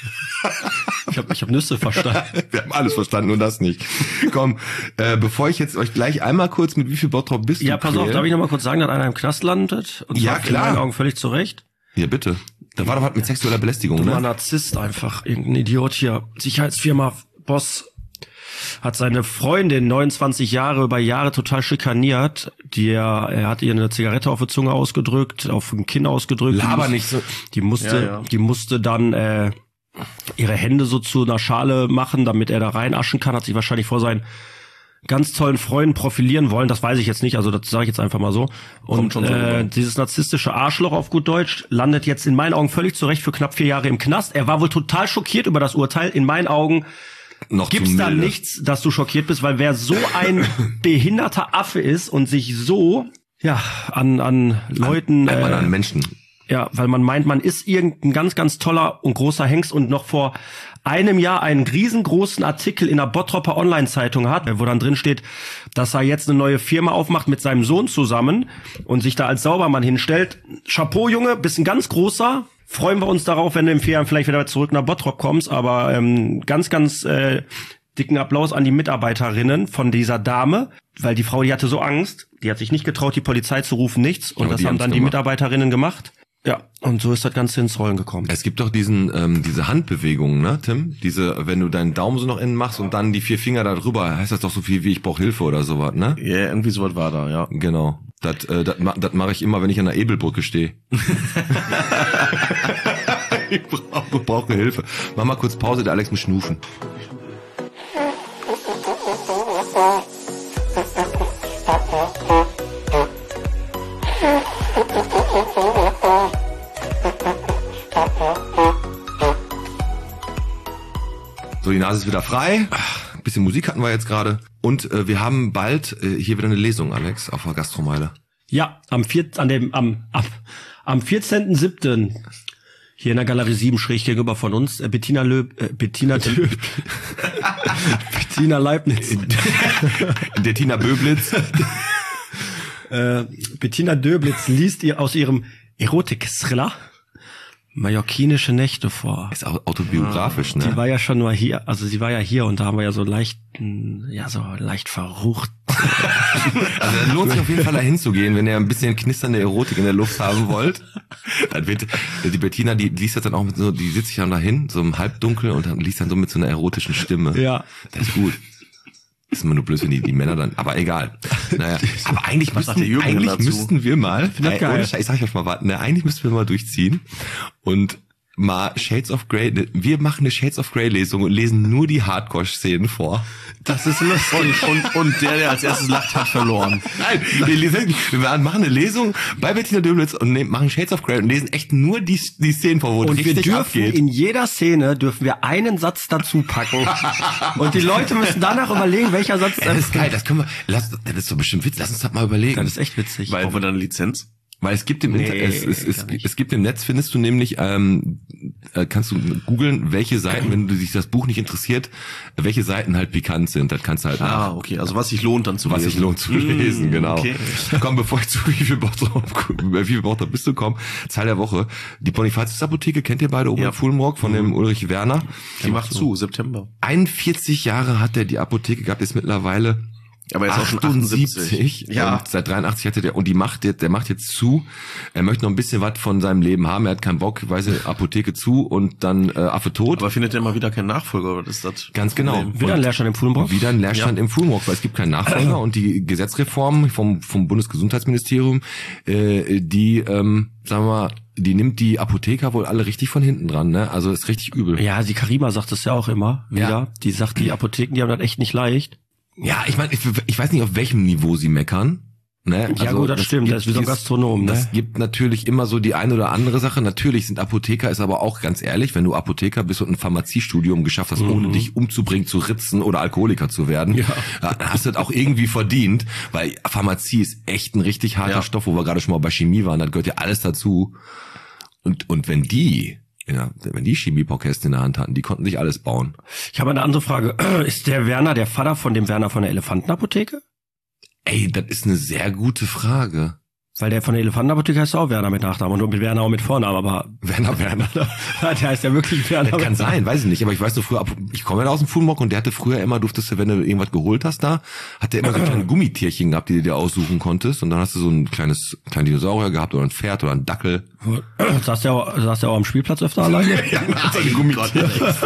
Ich habe ich hab Nüsse verstanden. Wir haben alles verstanden, nur das nicht. Komm, äh, bevor ich jetzt euch gleich einmal kurz mit wie viel Bottrop bist Ja, du pass auf, quäl? darf ich noch mal kurz sagen, dass einer im Knast landet? Und Ja, zwar klar. in meinen Augen völlig zu Recht. Ja, bitte. Da war doch was mit sexueller Belästigung, Dummer ne? Narzisst einfach, irgendein Idiot hier. Sicherheitsfirma, Boss, hat seine Freundin, neunundzwanzig Jahre, über Jahre total schikaniert. Die, er, er hat ihr eine Zigarette auf die Zunge ausgedrückt, auf dem Kinn ausgedrückt. Laber die, nicht so. Die musste, Ja, ja. die musste dann äh, ihre Hände so zu einer Schale machen, damit er da reinaschen kann. Hat sich wahrscheinlich vor seinen ganz tollen Freunden profilieren wollen. Das weiß ich jetzt nicht, also das sage ich jetzt einfach mal so. Und schon so äh, rüber. dieses narzisstische Arschloch auf gut Deutsch landet jetzt in meinen Augen völlig zu Recht für knapp vier Jahre im Knast. Er war wohl total schockiert über das Urteil. In meinen Augen Noch gibt's zu da milde. nichts, dass du schockiert bist, weil wer so ein behinderter Affe ist und sich so ja an an Leuten An, an, äh, an Menschen. ja, weil man meint, man ist irgendein ganz, ganz toller und großer Hengst und noch vor einem Jahr einen riesengroßen Artikel in der Bottropper Online-Zeitung hat, wo dann drin steht, dass er jetzt eine neue Firma aufmacht mit seinem Sohn zusammen und sich da als Saubermann hinstellt. Chapeau, Junge, bist ein ganz großer. Freuen wir uns darauf, wenn du im Ferien vielleicht wieder zurück nach Bottrop kommst, aber ähm, ganz, ganz äh, dicken Applaus an die Mitarbeiterinnen von dieser Dame, weil die Frau, die hatte so Angst, die hat sich nicht getraut, die Polizei zu rufen, nichts. Und Aber das die haben haben's dann die gemacht. Mitarbeiterinnen gemacht. Ja, und so ist das Ganze ins Rollen gekommen. Es gibt doch diesen, ähm, diese Handbewegungen, ne, Tim? Diese, wenn du deinen Daumen so noch innen machst und dann die vier Finger da drüber, heißt das doch so viel wie ich brauche Hilfe oder sowas, ne? Ja, irgendwie sowas war da, ja. Genau. Das, äh, das, ma- das mache ich immer, wenn ich an der Ebelbrücke stehe. Ich brauche, brauche Hilfe. Mach mal kurz Pause, der Alex muss schnufen. So, die Nase ist wieder frei. Ein bisschen Musik hatten wir jetzt gerade. Und äh, wir haben bald äh, hier wieder eine Lesung, Alex, auf der Gastromeile. Ja, am vier, an dem, am, am, am vierzehnten siebten hier in der Galerie sieben schräg gegenüber von uns, äh, Bettina Löb, äh, Bettina Löb, Bettina Leibniz, Der Tina Böblitz. äh, Bettina Döblitz liest ihr aus ihrem Erotik-Thriller. Mallorquinische Nächte vor. Ist auch autobiografisch, ne? Die war ja schon mal hier, also sie war ja hier und da haben wir ja so leicht, ja so leicht verrucht. Also dann lohnt sich auf jeden Fall da hinzugehen, wenn ihr ein bisschen knisternde Erotik in der Luft haben wollt. Dann wird die Bettina, die liest das dann auch mit so, die sitzt sich dann dahin, so im Halbdunkel und dann liest dann so mit so einer erotischen Stimme. Ja. Das ist gut. Ist immer nur blöd, wenn die, die Männer dann, aber egal. Naja, aber eigentlich Was sagt der müssten, Jürgen eigentlich dazu? müssten wir mal, das äh, geil. ohne Scheiß, ich sag euch mal, warten, ne, eigentlich müssten wir mal durchziehen und mal Shades of Grey, ne, wir machen eine Shades of Grey Lesung und lesen nur die Hardcore-Szenen vor. Das ist lustig. Und, und, und der, der als erstes lacht, hat verloren. Nein, wir, lesen, wir machen eine Lesung bei Bettina Döblitz und nehmen, machen Shades of Grey und lesen echt nur die, die Szenen vor, wo es Und wir richtig dürfen abgeht. in jeder Szene dürfen wir einen Satz dazu packen. Und die Leute müssen danach überlegen, welcher Satz Das ist geil, das können wir, lass, das ist so bestimmt witzig, lass uns das mal überlegen. Das ist echt witzig. Weil Brauchen wir dann eine Lizenz? Weil es gibt im Nee, Internet, es, es, es, gar nicht. es gibt im Netz, findest du nämlich, ähm, äh, kannst du googeln, welche Seiten, wenn du dich das Buch nicht interessiert, welche Seiten halt pikant sind. Das kannst du halt nach, Ah, okay. Also was sich lohnt dann zu was lesen. sich lohnt zu lesen, Mm, genau. okay. Komm, bevor ich zu wie viel Bottrop, wie viel Bottrop bist du komm, Zahl der Woche. Die Bonifatius-Apotheke kennt ihr beide oben Ja. in Fulmrock von dem Ulrich Werner. Die macht zu, September. einundvierzig Jahre hat er die Apotheke gehabt, ist mittlerweile Aber er ist auch schon achtundsiebzig. Ja. Und seit dreiundachtzig hatte der, und die macht jetzt, der macht jetzt zu. Er möchte noch ein bisschen was von seinem Leben haben. Er hat keinen Bock, weiß ich, Apotheke zu und dann äh, Affe tot. Aber findet er immer wieder keinen Nachfolger, oder ist das? Ganz genau. Problem? Wieder ein Leerstand im Fuhlenbrock? Wieder ein Leerstand im Fulmrock, weil es gibt keinen Nachfolger und die Gesetzreform vom, vom Bundesgesundheitsministerium, äh, die, ähm, sagen wir mal, die nimmt die Apotheker wohl alle richtig von hinten dran, ne? Also ist richtig übel. Ja, die Karima sagt das ja auch immer wieder. Ja. Die sagt, die Apotheken, die haben das echt nicht leicht. Ja, ich meine, ich, ich weiß nicht, auf welchem Niveau sie meckern. Ne? Ja gut, das stimmt, gibt- das ist wie so ein dieses- Gastronom. Das Ne? gibt natürlich immer so die eine oder andere Sache. Natürlich sind Apotheker, ist aber auch ganz ehrlich, wenn du Apotheker bist und ein Pharmaziestudium geschafft hast, ohne dich umzubringen, zu ritzen oder Alkoholiker zu werden, Ja. dann hast du das auch irgendwie verdient, weil Pharmazie ist echt ein richtig harter Ja. Stoff, wo wir gerade schon mal bei Chemie waren, das gehört ja alles dazu. Und, und wenn die, ja, wenn die Chemie-Baukästen in der Hand hatten, die konnten sich alles bauen. Ich habe eine andere Frage. Ist der Werner der Vater von dem Werner von der Elefantenapotheke? Ey, das ist eine sehr gute Frage. Weil der von der Elefantenapotheke heißt auch Werner mit Nachnamen und mit Werner auch mit Vornamen, aber Werner Werner. der heißt ja wirklich Werner. Das kann mit sein, weiß ich nicht. Aber ich weiß nur früher, ich komme ja aus dem Fulmrock und der hatte früher immer, durftest du, wenn du irgendwas geholt hast da, hat der immer so kleine Gummitierchen gehabt, die du dir aussuchen konntest. Und dann hast du so ein kleines, kleinen Dinosaurier gehabt oder ein Pferd oder ein Dackel. Saß der, auch- saß der auch am Spielplatz öfter alleine? so ein Gummitier.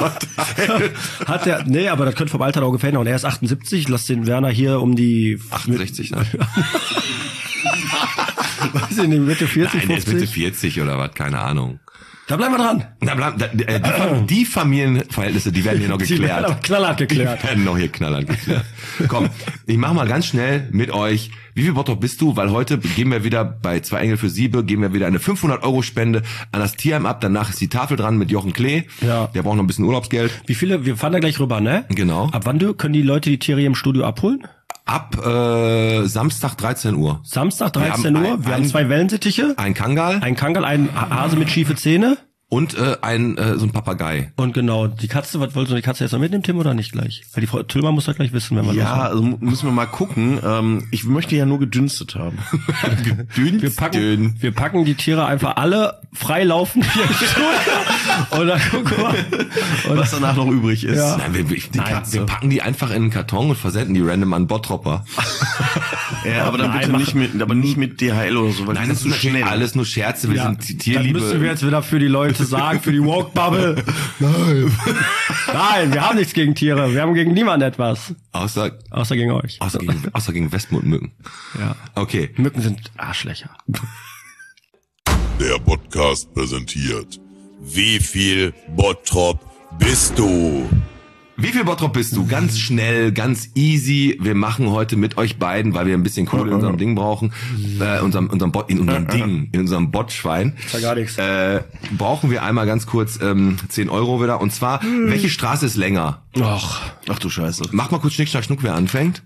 Hat der, nee, aber das könnte vom Alter auch gefällt. Und er ist achtundsiebzig, lass den Werner hier um die, achtundsechzig, ne? weiß ich nicht, Mitte vierzig, Nein, der ist Mitte fünfzig. vierzig oder was, keine Ahnung. Da bleiben wir dran. Na, bleib, da, äh, die, Fam- die Familienverhältnisse, die werden hier noch Die werden geklärt. aber knallhart geklärt. Die werden noch hier knallhart geklärt. Komm, ich mach mal ganz schnell mit euch. Wie viel Bottrop bist du? Weil heute geben wir wieder bei Zwei Engel für Siebe, geben wir wieder eine fünfhundert Euro Spende an das Tierheim ab. Danach ist die Tafel dran mit Jochen Klee. Ja. Der braucht noch ein bisschen Urlaubsgeld. Wie viele, wir fahren da gleich rüber, ne? Genau. Ab wann du, können die Leute die Tiere hier im Studio abholen? Ab äh, Samstag dreizehn Uhr. Samstag, Wir haben dreizehn Uhr. ein- Wir haben ein- zwei Wellensittiche, Ein Kangal ein Kangal, ein Hase mit schiefe Zähne. und äh, ein äh, so ein Papagei. Und genau, die Katze, was wolltest du die Katze jetzt noch mitnehmen, Tim, oder nicht gleich? Weil die Frau Tillmann muss ja gleich wissen, wenn wir Ja, losfahren. also mu- müssen wir mal gucken. Ähm, ich möchte ja nur gedünstet haben. Dünn, Wir packen, wir packen die Tiere einfach alle frei laufen hier im Studio. Und dann gucken wir. Und Was danach noch übrig ist. Ja. Nein, wir, wir, die, Nein, wir packen die einfach in einen Karton und versenden die random an Bottropper. Ja, aber dann Nein, bitte mach- nicht mit, aber nicht mit D H L oder so, weil Nein, das das ist natürlich schnell. alles nur Scherze. Wir ja, sind die dann Tierliebe. müssen wir jetzt wieder für die Leute sagen, für die Woke-Bubble. Nein. Nein, wir haben nichts gegen Tiere. Wir haben gegen niemanden etwas. außer, Außer gegen euch. außer, gegen, außer gegen Wespen und Mücken. Ja. Okay. Mücken sind Arschlöcher. Der Podcast präsentiert. Wie viel Bottrop bist du? Wie viel Bottrop bist du? Ganz schnell, ganz easy. Wir machen heute mit euch beiden, weil wir ein bisschen Kohle in unserem Ding brauchen, äh, unserem, unserem Bot, in unserem Ding, in unserem Botschwein. ja gar nichts. Äh, brauchen wir einmal ganz kurz ähm, zehn Euro wieder. Und zwar, welche Straße ist länger? Och. Ach du Scheiße. Mach mal kurz Schnick, Schnack, Schnuck, wer anfängt.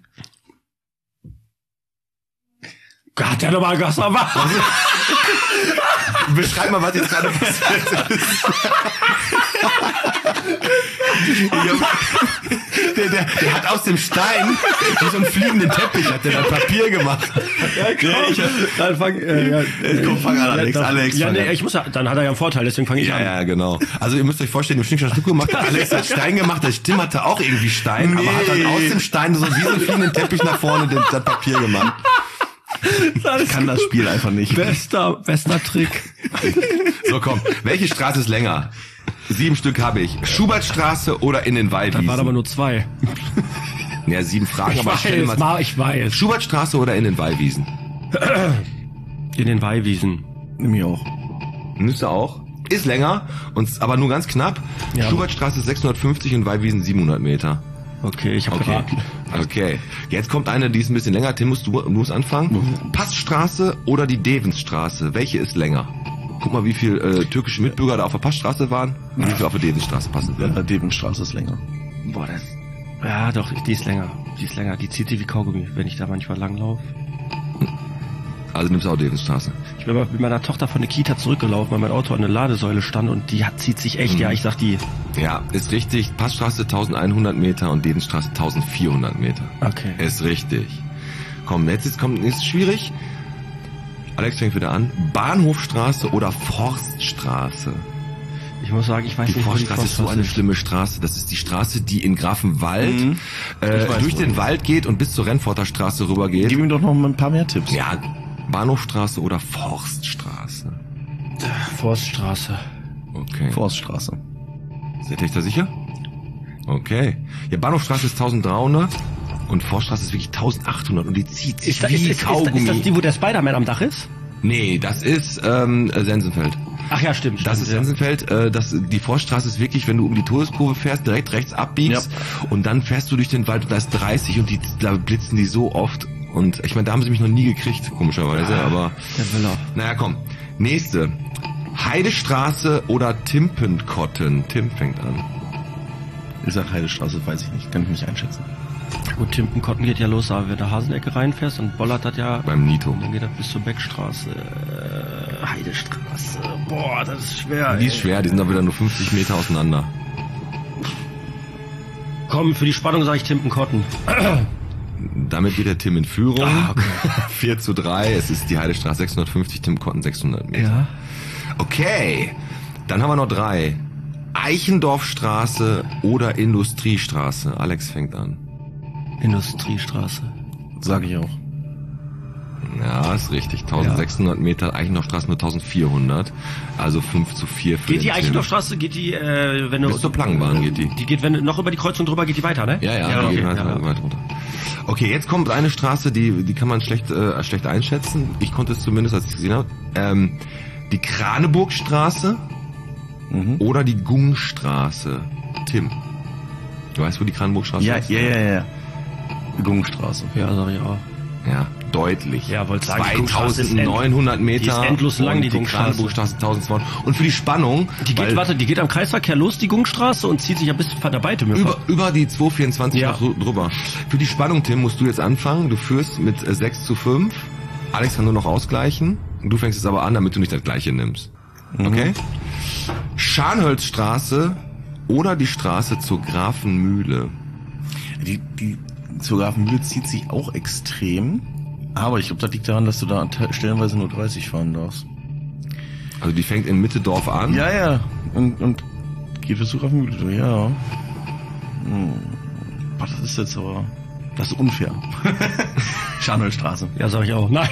Gott, der nochmal Gas war. Beschreib mal, was jetzt gerade passiert ist. Ich hab, der, der, der hat aus dem Stein wie so einen fliegenden Teppich, hat der dann Papier gemacht. Ja, komm, ich, dann fang, äh, ja, Komm, fang an, Alex, ja, Alex. Ja, fang nee, an. ich muss ja, dann hat er ja einen Vorteil, deswegen fange ich Ja, an. ja, genau. Also ihr müsst euch vorstellen, im Schnickschnack Schnuck gemacht, Alex hat Stein gemacht, der Tim hatte auch irgendwie Stein, Nee. aber hat dann aus dem Stein so wie so einen fliegenden Teppich nach vorne den, das Papier gemacht. Ich kann das Spiel einfach nicht. Bester, bester Trick. So, komm. Welche Straße ist länger? Sieben Stück habe ich. Schubertstraße oder in den Das Waldwiesen? waren aber nur zwei. Ja, sieben Fragen, Ich aber ich stelle weiß, mal. Ma, ich weiß. Schubertstraße oder in den Waldwiesen? In den Weihwiesen. Mir auch. Müsste auch. Ist länger, und, aber nur ganz knapp. Ja. Schubertstraße ist sechshundertfünfzig und Waldwiesen siebenhundert Meter. Okay, ich habe Okay. geraten. Okay. Jetzt kommt eine, die ist ein bisschen länger. Tim, musst du, du musst anfangen. Passstraße oder die Devensstraße? Welche ist länger? Guck mal, wie viel äh, türkische Mitbürger da auf der Passstraße waren und wie viel auf der Devensstraße passen Ja, würden. die Debenstraße ist länger. Boah, das... Ja, doch, die ist länger. Die ist länger. Die zieht sich wie Kaugummi, wenn ich da manchmal langlaufe. Also nimmst du auch Devensstraße. Ich bin mal mit meiner Tochter von der Kita zurückgelaufen, weil mein Auto an der Ladesäule stand und die hat, zieht sich echt. Mhm. Ja, ich sag die. Ja, ist richtig. Passstraße elfhundert Meter und Devensstraße eintausendvierhundert Meter. Okay. Ist richtig. Komm, jetzt ist, kommt, ist schwierig. Alex fängt wieder an. Bahnhofstraße oder Forststraße? Ich muss sagen, ich weiß Die nicht, wo die Forststraße ist so eine schlimme Straße. Das ist die Straße, die in Grafenwald Mhm. äh, Ich weiß, durch wo den die- Wald geht und bis zur Rennforter Straße rübergeht. Gib ihm doch noch mal ein paar mehr Tipps. Ja, Bahnhofstraße oder Forststraße? Forststraße. Okay. Forststraße. Seid ihr euch da sicher? Okay. Ja, Bahnhofstraße ist eintausenddreihundert und Forststraße ist wirklich eintausendachthundert und die zieht sich Ist, da, wie ist, ist, ist, Kaugummi. ist das die, wo der Spider-Man am Dach ist? Nee, das ist ähm, äh, Sensenfeld. Ach ja, stimmt. Das stimmt, ist ja. Sensenfeld. Äh, das, die Forststraße ist wirklich, wenn du um die Todeskurve fährst, direkt rechts abbiegst und dann fährst du durch den Wald und da ist dreißig und die, da blitzen die so oft. Und ich meine, da haben sie mich noch nie gekriegt, komischerweise, aber... Der Willer. Naja, komm. Nächste. Heidestraße oder Timpenkotten? Tim fängt an. Ich sag Heidestraße, weiß ich nicht. Kann ich nicht einschätzen. Gut, Timpenkotten geht ja los, aber wenn du Hasenecke reinfährst und bollert das ja... Beim Nito. Dann geht das bis zur Beckstraße. Äh, Heidestraße. Boah, das ist schwer. Die ist ey. schwer, die sind doch wieder nur fünfzig Meter auseinander. Komm, für die Spannung sage ich Timpenkotten. Damit geht der Tim in Führung. Ah, okay. vier zu drei. Es ist die Heidestraße sechshundertfünfzig, Timpenkotten sechshundert Meter. Ja. Okay, dann haben wir noch drei. Eichendorfstraße oder Industriestraße? Alex fängt an. Industriestraße. Sag ich auch. Ja, ist richtig. eintausendsechshundert Meter, Eichendorfstraße nur eintausendvierhundert. Also fünf zu vier für Geht den die Tim. Eichendorfstraße, geht die, äh, wenn du... Bis zur Plankenbahn geht die. Die geht, wenn du noch über die Kreuzung drüber geht, die weiter, ne? Ja, ja, ja die okay. geht weiter, ja. weiter runter. Okay, jetzt kommt eine Straße, die die kann man schlecht äh, schlecht einschätzen. Ich konnte es zumindest, als ich gesehen habe. Ähm, die Kraneburgstraße Mhm. oder die Gungstraße. Tim, du weißt, wo die Kraneburgstraße Ja, ist? ja, ja, ja. Gungstraße. Ja, sag ich auch. Ja, deutlich. Ja, wollte sagen, die Gungstraße ist zweitausendneunhundert Meter. die ist endlos lang, und die die Gungstraße. Kraneburgstraße eintausendzweihundert. Und für die Spannung, Die geht, weil warte, die geht am Kreisverkehr los, die Gungstraße, und zieht sich ja bis der Beite über, über die zweihundertvierundzwanzig Ja. noch drü- drüber. Für die Spannung, Tim, musst du jetzt anfangen. Du führst mit äh, sechs zu fünf. Alex kann nur noch ausgleichen. Du fängst es aber an, damit du nicht das gleiche nimmst. Okay? Scharnhölzstraße oder die Straße zur Grafenmühle? Die, die zur Grafenmühle zieht sich auch extrem. Aber ich glaube, das liegt daran, dass du da te- stellenweise nur dreißig fahren darfst. Also die fängt in Mittedorf an. Ja, ja. Und, und geht bis zur Grafenmühle, ja. Hm. Boah, das ist jetzt aber... Das ist unfair. Scharnhölzstraße. Ja, sag ich auch. Nein.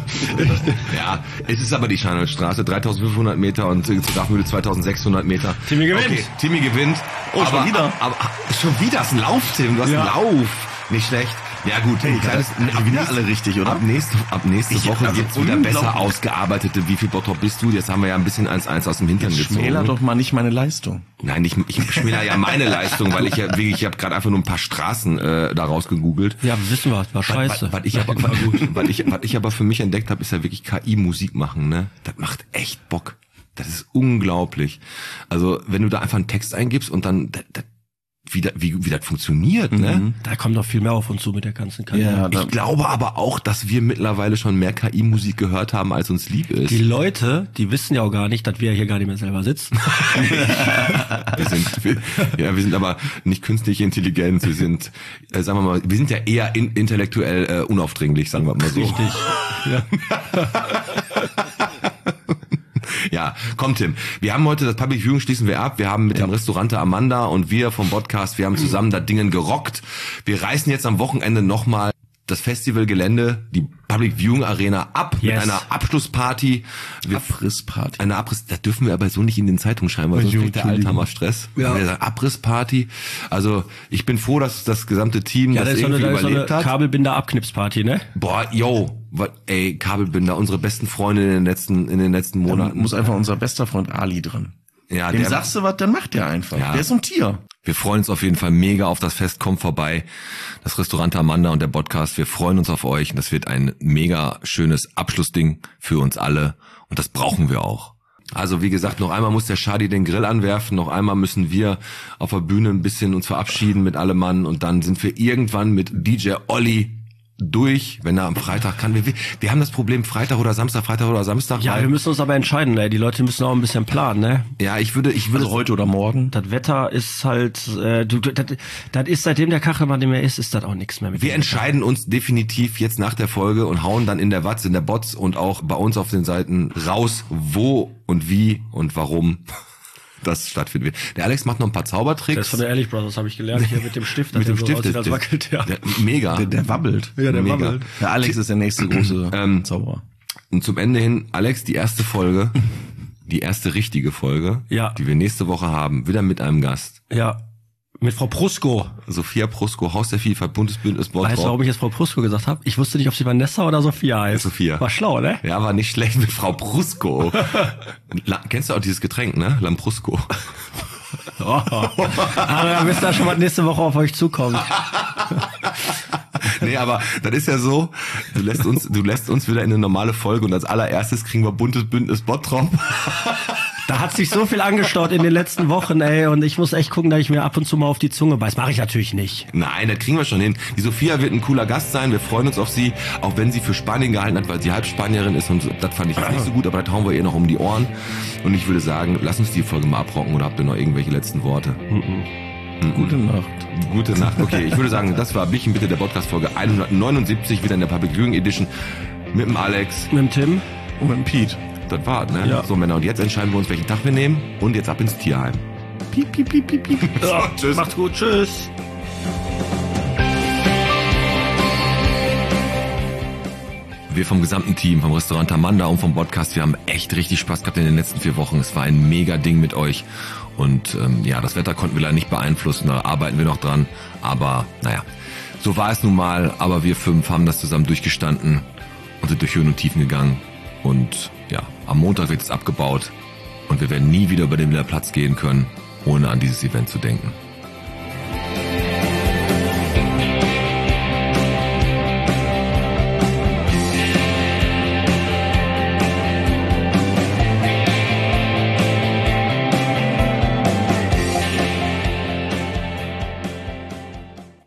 Ja, es ist aber die Scharnhölzstraße, dreitausendfünfhundert Meter und äh, zur Grafenmühle zweitausendsechshundert Meter. Timmy gewinnt. Okay, Timmy gewinnt. Oh, schon wieder? Aber, aber schon wieder ist ein Lauf, Tim. Du hast Ja. einen Lauf. Nicht schlecht. Ja gut, ein kleines, ab wieder nächste- alle richtig, oder? Ab nächste, ab nächste Ich- Woche also gibt's wieder unglaublich. besser ausgearbeitete Wie viel Bottrop bist du? Jetzt haben wir ja ein bisschen eins eins aus dem Hintern gezogen. Schmäler doch mal nicht meine Leistung. Nein, ich, ich schmäler ja meine Leistung, weil ich ja wirklich, ich habe gerade einfach nur ein paar Straßen äh, daraus gegoogelt. Ja, wissen wir, war scheiße. Was, was, ich aber, was, was, ich, was ich aber für mich entdeckt habe, ist ja wirklich K I-Musik machen, ne? Das macht echt Bock. Das ist unglaublich. Also, wenn du da einfach einen Text eingibst und dann, das, das, wie, da, wie, wie das funktioniert, Mhm. ne? Da kommt noch viel mehr auf uns zu mit der ganzen Karriere. Ja, da, Ich glaube aber auch, dass wir mittlerweile schon mehr K I-Musik gehört haben, als uns lieb ist. Die Leute, die wissen ja auch gar nicht, dass wir hier gar nicht mehr selber sitzen. Wir sind, wir, ja, wir sind aber nicht künstliche Intelligenz. Wir sind, äh, sagen wir mal, wir sind ja eher in, intellektuell äh, unaufdringlich, sagen wir mal so. Richtig. Ja. Ja, komm Tim, wir haben heute das Public Viewing, schließen wir ab. Wir haben mit dem Restaurante Amanda und wir vom Podcast, wir haben zusammen das Dingen gerockt. Wir reißen jetzt am Wochenende nochmal das Festivalgelände, die Public Viewing Arena ab mit Yes. einer Abschlussparty. Wir, Abrissparty. eine Abriss, das dürfen wir aber so nicht in den Zeitungen schreiben, weil sonst kriegt der Althammer Stress. Ja. Wir sagen Abrissparty. Also ich bin froh, dass das gesamte Team Ja, das das ist so eine, irgendwie das ist so überlebt eine hat. Kabelbinder-Abknipsparty, ne? Boah, yo, wat, ey, Kabelbinder, unsere besten Freunde in den letzten in den letzten Da Monaten. muss einfach unser bester Freund Ali dran. ja, Dem der, sagst du was, dann macht der einfach. Ja. Der ist so ein Tier. Wir freuen uns auf jeden Fall mega auf das Fest. Kommt vorbei. Das Restaurant Amanda und der Podcast. Wir freuen uns auf euch. Und das wird ein mega schönes Abschlussding für uns alle. Und das brauchen wir auch. Also wie gesagt, noch einmal muss der Shadi den Grill anwerfen. Noch einmal müssen wir auf der Bühne ein bisschen uns verabschieden mit allem Mann. Und dann sind wir irgendwann mit D J Olli durch, wenn er am Freitag kann. Wir, wir haben das Problem Freitag oder Samstag, Freitag oder Samstag. Ja, weil- wir müssen uns aber entscheiden, ey. Die Leute müssen auch ein bisschen planen, ne? ja, ich würde, ich würde Also heute oder morgen. Das Wetter ist halt, äh, du, das, das ist, seitdem der Kachelmann nicht mehr ist, ist das auch nichts mehr mit Wir dem entscheiden uns definitiv jetzt nach der Folge und hauen dann in der Watz, in der Bots und auch bei uns auf den Seiten raus, wo und wie und warum das stattfinden wird. Der Alex macht noch ein paar Das Zaubertricks. von der Ehrlich Brothers habe ich gelernt, hier mit dem Stift, dass mit der dem so Stift. aussieht, als der- wackelt, ja. der, mega. Der, der wabbelt. Ja, der Mega. wabbelt. Der Alex ist der nächste große Ähm, Zauberer. Und zum Ende hin, Alex, die erste Folge, die erste richtige Folge, Ja. die wir nächste Woche haben, wieder mit einem Gast. Ja. Mit Frau Prusko. Sophia Prusko, Haus der Vielfalt, Bundesbündnis Weißt du, warum Bottrop. ich jetzt Frau Prusko gesagt habe? Ich wusste nicht, ob sie Vanessa oder Sophia heißt. Sophia. War schlau, ne? Ja, war nicht schlecht mit Frau Prusko. La, kennst du auch dieses Getränk, ne? Lambrusco. Oh. Aber dann wisst ihr schon, was nächste Woche auf euch zukommt. Nee, aber das ist ja so, du lässt uns, du lässt uns wieder in eine normale Folge und als allererstes kriegen wir Bundesbündnis Bottrop. Da hat sich so viel angestaut in den letzten Wochen, ey, und ich muss echt gucken, dass ich mir ab und zu mal auf die Zunge beiß. Mache ich natürlich nicht. Nein, das kriegen wir schon hin. Die Sophia wird ein cooler Gast sein, wir freuen uns auf sie, auch wenn sie für Spanien gehalten hat, weil sie halb Spanierin ist und so, das fand ich jetzt nicht so gut, aber das hauen wir ihr noch um die Ohren. Und ich würde sagen, lass uns die Folge mal abrocken oder habt ihr noch irgendwelche letzten Worte? Gute Nacht. Gute Nacht. Okay, ich würde sagen, das war Bichen bitte der Podcast-Folge hundertneunundsiebzig, wieder in der Public Viewing Edition mit dem Alex. Mit dem Tim. Und mit dem Pete. Das war's, ne? Ja. So, Männer, und jetzt entscheiden wir uns, welchen Tag wir nehmen. Und jetzt ab ins Tierheim. Piep, piep, piep, piep, piep. Ja, tschüss. Macht's gut, tschüss. Wir vom gesamten Team, vom Restaurant Amanda und vom Podcast, wir haben echt richtig Spaß gehabt in den letzten vier Wochen. Es war ein mega Ding mit euch. Und ähm, ja, das Wetter konnten wir leider nicht beeinflussen, da arbeiten wir noch dran. Aber naja, so war es nun mal. Aber wir fünf haben das zusammen durchgestanden und sind durch Höhen und Tiefen gegangen. Und ja, am Montag wird es abgebaut. Und wir werden nie wieder über den Platz gehen können, ohne an dieses Event zu denken.